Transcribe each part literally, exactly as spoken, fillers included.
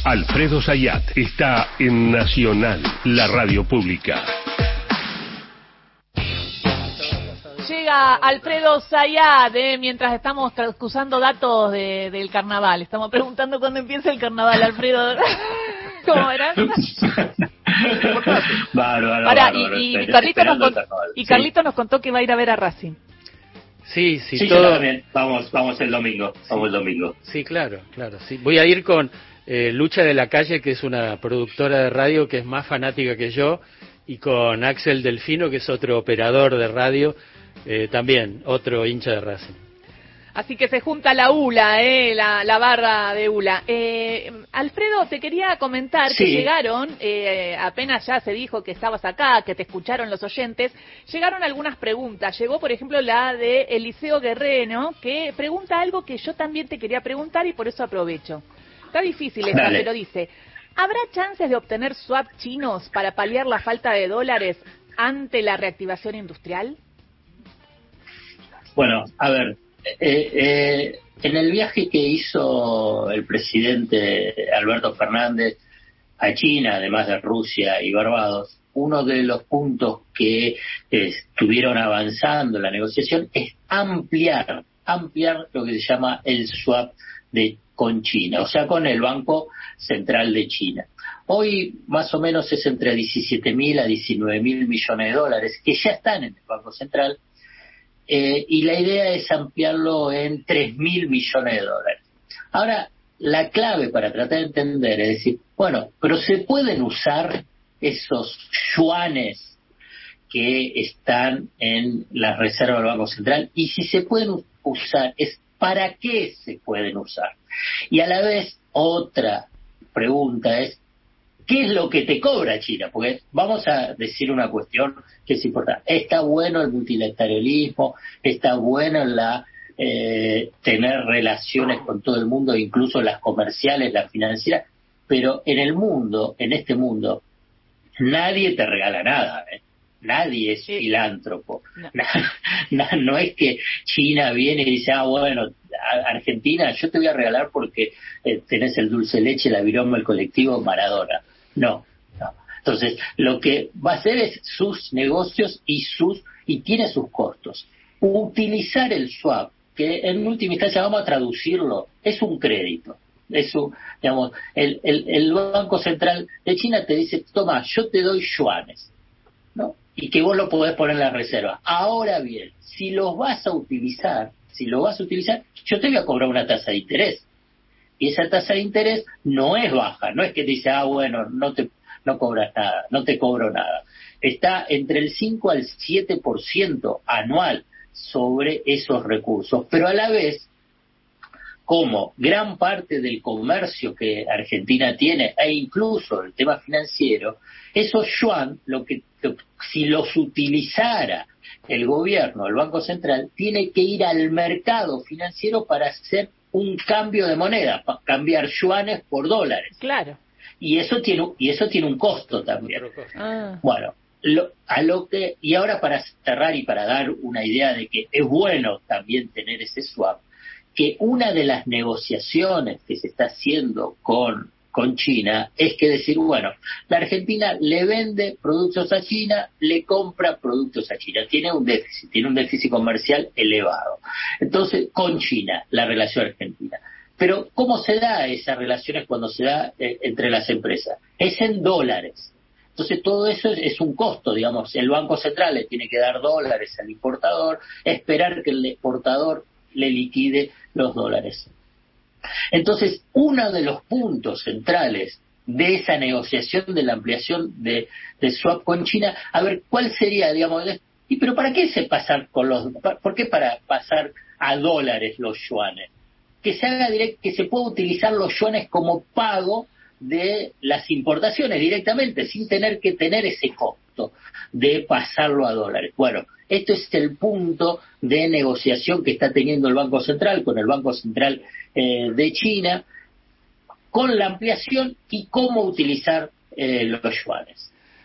Alfredo Zayat está en Nacional, la radio pública. Llega Alfredo Zayat, eh, mientras estamos cruzando datos de, del carnaval. Estamos preguntando cuándo empieza el carnaval, Alfredo. ¿Cómo era? Bárbaro, Ahora, bárbaro, y, y, espera, Carlito, nos, esperando con, el carnaval. y Carlito Sí. nos contó que va a ir a ver a Racing. Sí, sí, Sí, todo... yo también. Vamos, vamos el domingo. Vamos el domingo. Sí, claro, claro. Sí. Voy a ir con eh, Lucha de la Calle, que es una productora de radio que es más fanática que yo, y con Axel Delfino, que es otro operador de radio, eh, también otro hincha de Racing. Así que se junta la U L A, eh, la, la barra de U L A. Eh, Alfredo, te quería comentar Sí. que llegaron, eh, apenas ya se dijo que estabas acá, que te escucharon los oyentes, llegaron algunas preguntas. Llegó, por ejemplo, la de Eliseo Guerrero, que pregunta algo que yo también te quería preguntar y por eso aprovecho. Está difícil esta, Dale. pero dice, ¿habrá chances de obtener swap chinos para paliar la falta de dólares ante la reactivación industrial? Bueno, a ver, eh, eh, en el viaje que hizo el presidente Alberto Fernández a China, además de Rusia y Barbados, uno de los puntos que eh, estuvieron avanzando en la negociación es ampliar, ampliar lo que se llama el swap de con China, o sea, con el Banco Central de China. Hoy más o menos es entre diecisiete mil a diecinueve mil millones de dólares que ya están en el Banco Central. Eh, y la idea es ampliarlo en tres mil millones de dólares. Ahora, la clave para tratar de entender es decir, bueno, pero se pueden usar esos yuanes que están en la reserva del Banco Central, y si se pueden usar, es para qué se pueden usar. Y a la vez, otra pregunta es, ¿qué es lo que te cobra China? Porque vamos a decir una cuestión que es importante. Está bueno el multilateralismo, está bueno la eh, tener relaciones con todo el mundo, incluso las comerciales, las financieras, pero en el mundo, en este mundo, nadie te regala nada, ¿eh? Nadie es Sí. filántropo. No. No, no es que China viene y dice, ah, bueno, a- Argentina, yo te voy a regalar porque eh, tenés el dulce de leche, la viroma, el colectivo, Maradona. No, no. Entonces, lo que va a hacer es sus negocios y sus y tiene sus costos. Utilizar el swap, que en última instancia vamos a traducirlo, es un crédito. Es un, digamos, el, el, el Banco Central de China te dice, toma, yo te doy yuanes, ¿no? Y que vos lo podés poner en la reserva. Ahora bien, si los vas a utilizar, si lo vas a utilizar, yo te voy a cobrar una tasa de interés. Y esa tasa de interés no es baja, no es que te dice, ah, bueno, no te no cobras nada, no te cobro nada. Está entre el cinco al siete por ciento anual sobre esos recursos, pero a la vez, como gran parte del comercio que Argentina tiene, e incluso el tema financiero, esos yuan, lo que, si los utilizara el gobierno, el Banco Central, tiene que ir al mercado financiero para hacer un cambio de moneda, para cambiar yuanes por dólares. Claro. Y eso tiene, y eso tiene un costo también. Ah. Bueno, lo, a lo que, y ahora para cerrar y para dar una idea de que es bueno también tener ese swap, que una de las negociaciones que se está haciendo con, con China es que decir, bueno, la Argentina le vende productos a China, le compra productos a China, tiene un déficit, tiene un déficit comercial elevado. Entonces, con China, la relación argentina. Pero, ¿cómo se da esas relaciones cuando se da eh, entre las empresas? Es en dólares. Entonces, todo eso es, es un costo, digamos. El Banco Central le tiene que dar dólares al importador, esperar que el exportador le liquide los dólares. Entonces, uno de los puntos centrales de esa negociación de la ampliación de, de swap con China, a ver, ¿cuál sería, digamos, y pero para qué se pasar con los, por qué para pasar a dólares los yuanes? Que se haga direct, que se pueda utilizar los yuanes como pago de las importaciones directamente, sin tener que tener ese costo de pasarlo a dólares. Bueno, esto es el punto de negociación que está teniendo el Banco Central con el Banco Central eh, de China, con la ampliación y cómo utilizar eh, los yuanes.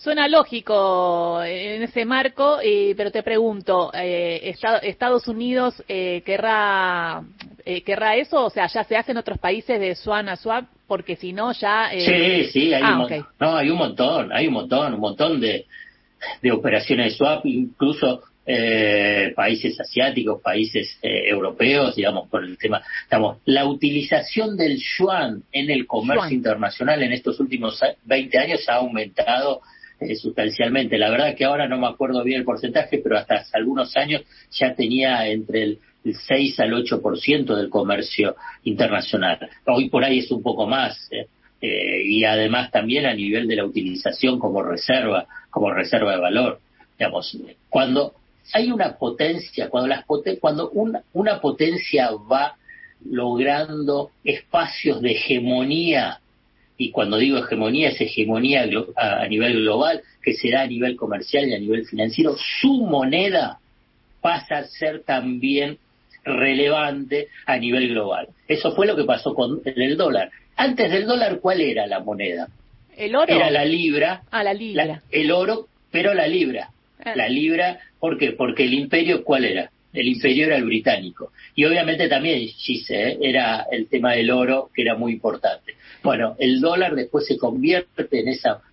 Suena lógico en ese marco, eh, pero te pregunto, eh, ¿Estados Unidos eh, querrá eh, querrá eso? O sea, ¿ya se hace en otros países de swan a swap? Porque si no, ya... Eh... Sí, sí, hay, ah, un okay. no, hay un montón, hay un montón, un montón de, de operaciones de swap, incluso eh, países asiáticos, países eh, europeos, digamos, por el tema, digamos, la utilización del yuan en el comercio yuan. internacional en estos últimos veinte años ha aumentado Eh, sustancialmente. La verdad que ahora no me acuerdo bien el porcentaje, pero hasta hace algunos años ya tenía entre el, el seis al ocho por ciento del comercio internacional. Hoy por ahí es un poco más, eh, eh, y además también a nivel de la utilización como reserva, como reserva de valor. Digamos, cuando hay una potencia, cuando las poten- cuando una, una potencia va logrando espacios de hegemonía, y cuando digo hegemonía, es hegemonía a nivel global, que se da a nivel comercial y a nivel financiero, su moneda pasa a ser también relevante a nivel global. Eso fue lo que pasó con el dólar. Antes del dólar, ¿cuál era la moneda? ¿El oro? Era la libra. Ah, la libra. La, el oro, pero la libra. Ah. La libra, ¿por qué? Porque el imperio, ¿cuál era? El imperio era el británico. Y obviamente también, Gise, ¿eh? era el tema del oro, que era muy importante. Bueno, el dólar después se convierte en esa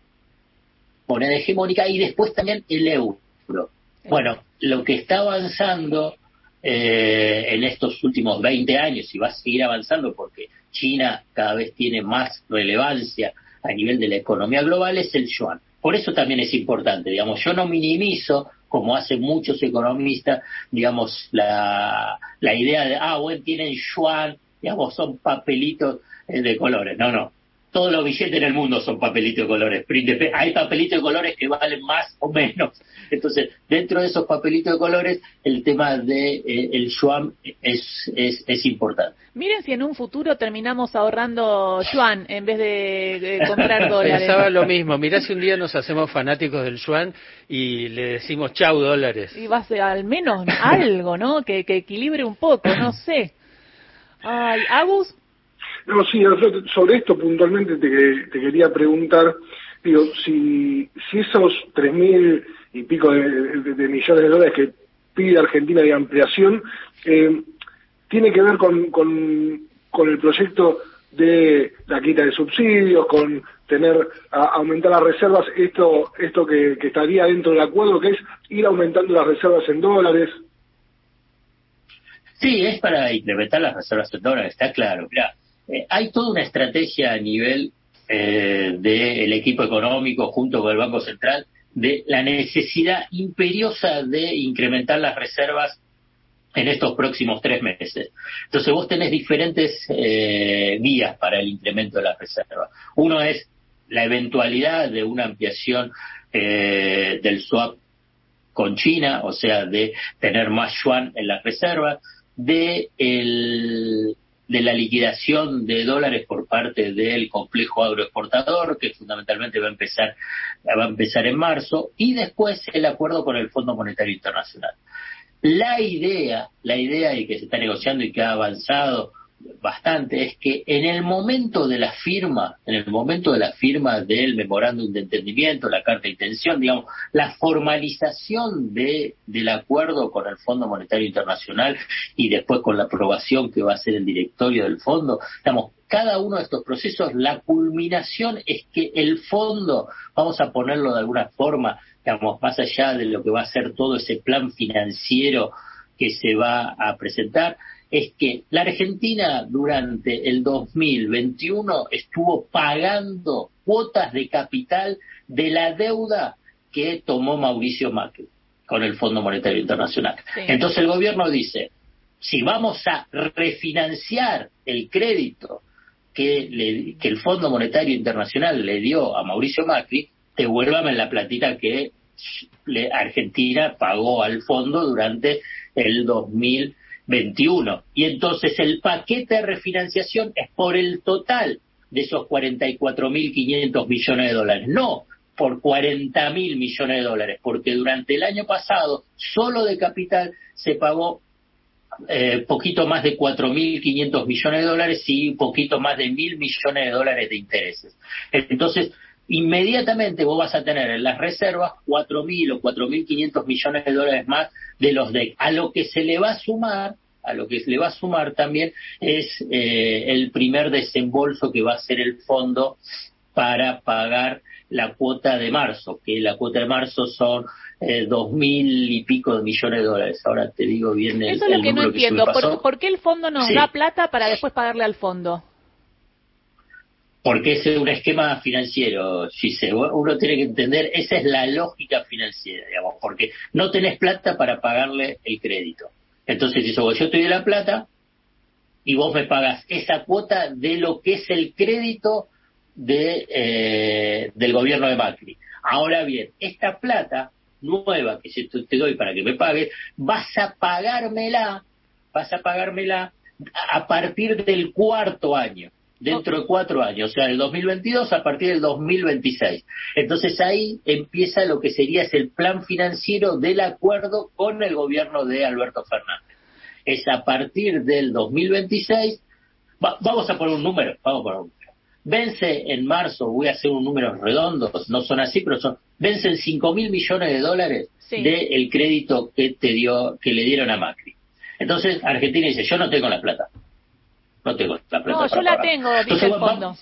moneda hegemónica y después también el euro. Bueno, lo que está avanzando eh, en estos últimos veinte años, y va a seguir avanzando porque China cada vez tiene más relevancia a nivel de la economía global, es el yuan. Por eso también es importante, digamos, yo no minimizo, como hacen muchos economistas, digamos, la, la idea de, ah, bueno, tienen yuan, digamos, son papelitos eh, de colores. No, no. Todos los billetes en el mundo son papelitos de colores. Hay papelitos de colores que valen más o menos. Entonces, dentro de esos papelitos de colores, el tema de eh, el yuan es, es, es importante. Miren si en un futuro terminamos ahorrando yuan en vez de, de comprar dólares. Pensaba lo mismo. Mirá si un día nos hacemos fanáticos del yuan y le decimos chau dólares. Y va a ser al menos algo, ¿no? Que, que equilibre un poco, no sé. Ay, Agus. No, sí, sobre esto puntualmente te, te quería preguntar, digo, si, si esos tres mil y pico de, de, de millones de dólares que pide Argentina de ampliación, eh, tiene que ver con, con, con el proyecto de la quita de subsidios, con tener, a, aumentar las reservas, esto esto que, que estaría dentro del acuerdo, que es ir aumentando las reservas en dólares. Sí, es para implementar las reservas en dólares, está claro. Mirá, Eh, hay toda una estrategia a nivel eh, del equipo económico junto con el Banco Central de la necesidad imperiosa de incrementar las reservas en estos próximos tres meses. Entonces vos tenés diferentes eh, vías para el incremento de las reservas. Uno es la eventualidad de una ampliación eh, del swap con China, o sea, de tener más yuan en las reservas, de el de la liquidación de dólares por parte del complejo agroexportador, que fundamentalmente va a empezar va a empezar en marzo, y después el acuerdo con el Fondo Monetario Internacional. La idea, la idea y que se está negociando y que ha avanzado bastante es que en el momento de la firma, en el momento de la firma del memorándum de entendimiento, la carta de intención, digamos, la formalización de del acuerdo con el Fondo Monetario Internacional y después con la aprobación que va a hacer el directorio del fondo, digamos, cada uno de estos procesos, la culminación es que el fondo, vamos a ponerlo de alguna forma, digamos, más allá de lo que va a ser todo ese plan financiero que se va a presentar, es que la Argentina durante el dos mil veintiuno estuvo pagando cuotas de capital de la deuda que tomó Mauricio Macri con el Fondo Monetario Internacional. Sí. Entonces el gobierno dice, si vamos a refinanciar el crédito que, le, que el Fondo Monetario Internacional le dio a Mauricio Macri, devuélvame la platita que le, Argentina pagó al fondo durante el dos mil veintiuno. Y entonces el paquete de refinanciación es por el total de esos cuarenta y cuatro mil quinientos millones de dólares, no por cuarenta mil millones de dólares, porque durante el año pasado solo de capital se pagó eh, poquito más de cuatro mil quinientos millones de dólares y poquito más de mil millones de dólares de intereses. Entonces inmediatamente vos vas a tener en las reservas cuatro mil o cuatro mil quinientos millones de dólares más de los D E C. A lo que se le va a sumar, a lo que se le va a sumar también es eh, el primer desembolso que va a hacer el fondo para pagar la cuota de marzo, que la cuota de marzo son eh, dos mil y pico de millones de dólares. Ahora te digo bien el, Eso es lo el que no número que se me entiendo. pasó. ¿Por, ¿Por qué el fondo nos Sí. da plata para después pagarle al fondo? Porque es un esquema financiero, Gise. Uno tiene que entender, esa es la lógica financiera, digamos, porque no tenés plata para pagarle el crédito. Entonces, eso, yo te doy la plata y vos me pagas esa cuota de lo que es el crédito de eh, del gobierno de Macri. Ahora bien, esta plata nueva que yo te doy para que me pagues, vas a pagármela, vas a pagármela a partir del cuarto año. Dentro de cuatro años, o sea, del dos mil veintidós a partir del dos mil veintiséis. Entonces ahí empieza lo que sería es el plan financiero del acuerdo con el gobierno de Alberto Fernández. Es a partir del dos mil veintiséis, va, vamos a poner un número, vamos a poner un número. Vence en marzo, voy a hacer un número redondo, no son así, pero son, vencen cinco mil millones de dólares sí. del crédito que te dio, que le dieron a Macri. Entonces Argentina dice, yo no tengo la plata. No tengo la plata. No, yo la tengo, dice el fondo.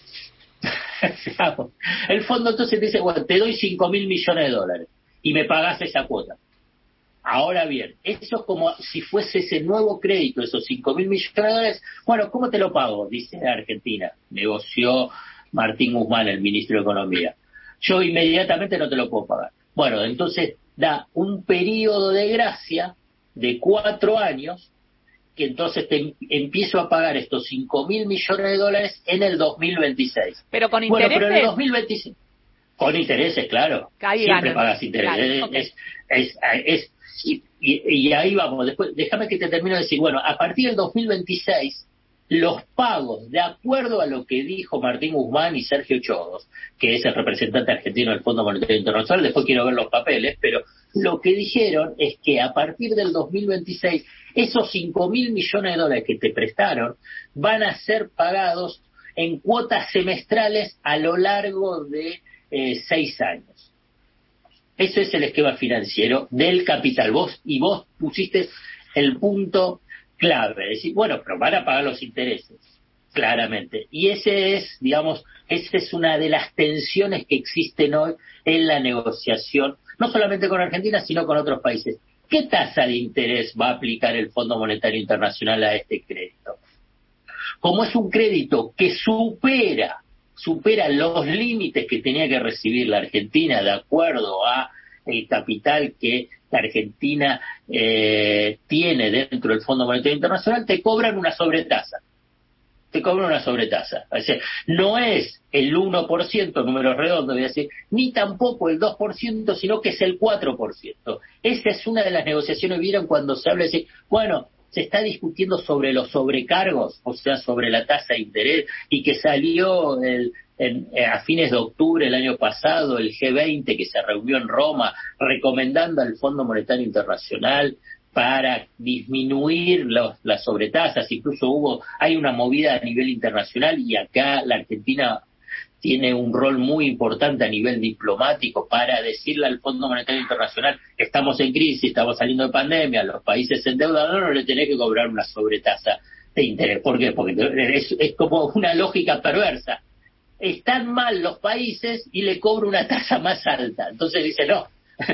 El fondo entonces dice, bueno, te doy cinco mil millones de dólares y me pagás esa cuota. Ahora bien, eso es como si fuese ese nuevo crédito, esos cinco mil millones de dólares. Bueno, ¿cómo te lo pago? Dice Argentina. Negoció Martín Guzmán, el ministro de Economía. Yo inmediatamente no te lo puedo pagar. Bueno, entonces da un periodo de gracia de cuatro años que entonces te empiezo a pagar estos cinco mil millones de dólares en el dos mil veintiséis. ¿Pero con bueno, intereses? Pero en el dos mil veintiséis, con intereses, claro. Ahí siempre ganan. pagas intereses. Claro, es, okay. es, es, es y, y, y ahí vamos. Después, déjame que te termine de decir, bueno, a partir del dos mil veintiséis, los pagos, de acuerdo a lo que dijo Martín Guzmán y Sergio Chodos, que es el representante argentino del Fondo Monetario Internacional, después quiero ver los papeles, pero lo que dijeron es que a partir del dos mil veintiséis, esos cinco mil millones de dólares que te prestaron van a ser pagados en cuotas semestrales a lo largo de eh, seis años. Ese es el esquema financiero del capital. Vos y vos pusiste el punto clave, es decir, bueno, pero van a pagar los intereses, claramente. Y ese es, digamos, esa es una de las tensiones que existen hoy en la negociación, no solamente con Argentina, sino con otros países. ¿Qué tasa de interés va a aplicar el Fondo Monetario Internacional a este crédito? Como es un crédito que supera, supera los límites que tenía que recibir la Argentina de acuerdo a el capital que la Argentina eh, tiene dentro del Fondo Monetario Internacional, te cobran una sobretasa. Te cobran una sobretasa. O sea, no es el uno por ciento, número redondo, voy a decir, ni tampoco el dos por ciento, sino que es el cuatro por ciento. Esa es una de las negociaciones, vieron, cuando se habla de decir, bueno, se está discutiendo sobre los sobrecargos, o sea, sobre la tasa de interés, y que salió el, en, a fines de octubre del año pasado el G veinte, que se reunió en Roma, recomendando al Fondo Monetario Internacional para disminuir los, las sobretasas. Incluso hubo, hay una movida a nivel internacional, y acá la Argentina tiene un rol muy importante a nivel diplomático para decirle al Fondo Monetario Internacional, estamos en crisis, estamos saliendo de pandemia, los países endeudados, no le tenés que cobrar una sobretasa de interés. ¿Por qué? Porque es, es como una lógica perversa. Están mal los países y le cobro una tasa más alta. Entonces dice, no,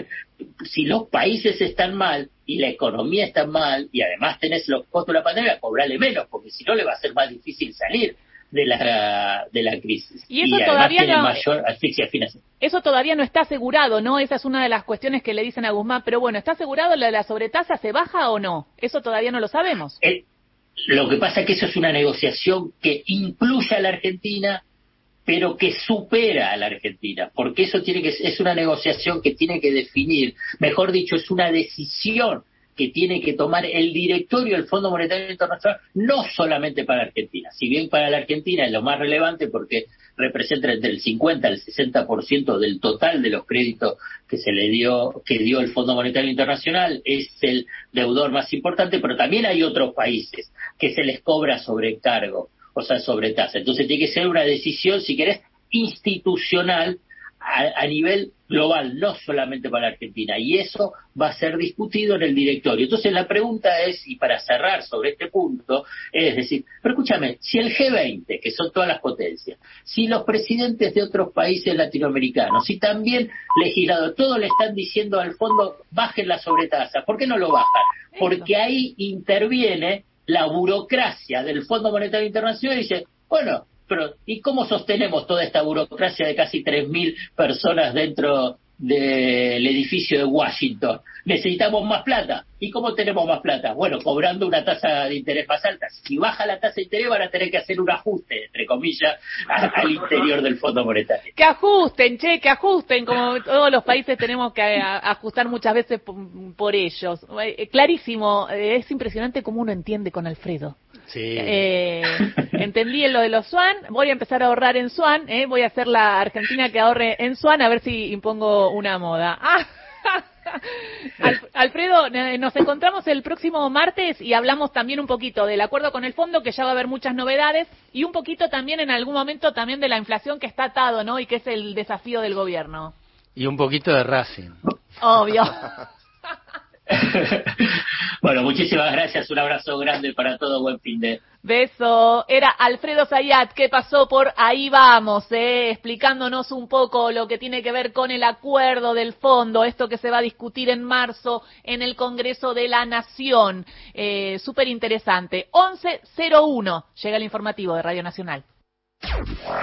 si los países están mal y la economía está mal y además tenés los costos de la pandemia, cobrale menos, porque si no le va a ser más difícil salir de la de la crisis. Y eso y todavía tiene no, mayor asfixia financiera. Eso todavía no está asegurado, ¿no? Esa es una de las cuestiones que le dicen a Guzmán, pero bueno, ¿está asegurado la, la sobretasa? ¿Se baja o no? Eso todavía no lo sabemos. El, lo que pasa es que eso es una negociación que incluye a la Argentina, pero que supera a la Argentina, porque eso tiene que es una negociación que tiene que definir, mejor dicho, es una decisión que tiene que tomar el directorio del Fondo Monetario Internacional, no solamente para Argentina. Si bien para la Argentina es lo más relevante porque representa entre el cincuenta al sesenta por ciento del total de los créditos que se le dio, que dio el Fondo Monetario Internacional, es el deudor más importante, pero también hay otros países que se les cobra sobrecargo, o sea, sobretasa. Entonces tiene que ser una decisión, si querés, institucional a, a nivel global, no solamente para Argentina, y eso va a ser discutido en el directorio. Entonces la pregunta es, y para cerrar sobre este punto, es decir, pero escúchame, si el G veinte, que son todas las potencias, si los presidentes de otros países latinoamericanos, si también legisladores, todos le están diciendo al fondo, bajen la sobretasa, ¿por qué no lo bajan? Porque ahí interviene la burocracia del Fondo Monetario Internacional y dice, bueno, pero ¿y cómo sostenemos toda esta burocracia de casi tres mil personas dentro del edificio de Washington? Necesitamos más plata. ¿Y cómo tenemos más plata? Bueno, cobrando una tasa de interés más alta. Si baja la tasa de interés van a tener que hacer un ajuste, entre comillas, a, al interior del Fondo Monetario. Que ajusten, che, que ajusten, como todos los países tenemos que a, ajustar muchas veces por, por ellos. Eh, clarísimo, eh, es impresionante cómo uno entiende con Alfredo. Sí. Eh, entendí en lo de los Swan, voy a empezar a ahorrar en Swan, eh, voy a hacer la Argentina que ahorre en Swan, a ver si impongo una moda. Ah, Alfredo, nos encontramos el próximo martes y hablamos también un poquito del acuerdo con el fondo, que ya va a haber muchas novedades, y un poquito también en algún momento también de la inflación que está atado, ¿no? Y que es el desafío del gobierno. Y un poquito de Racing. Obvio. Bueno, muchísimas gracias, un abrazo grande para todo, buen fin de... Beso. Era Alfredo Zayat, que pasó por Ahí Vamos, eh, explicándonos un poco lo que tiene que ver con el acuerdo del fondo, esto que se va a discutir en marzo en el Congreso de la Nación. Eh, súper interesante. once cero uno, llega el informativo de Radio Nacional.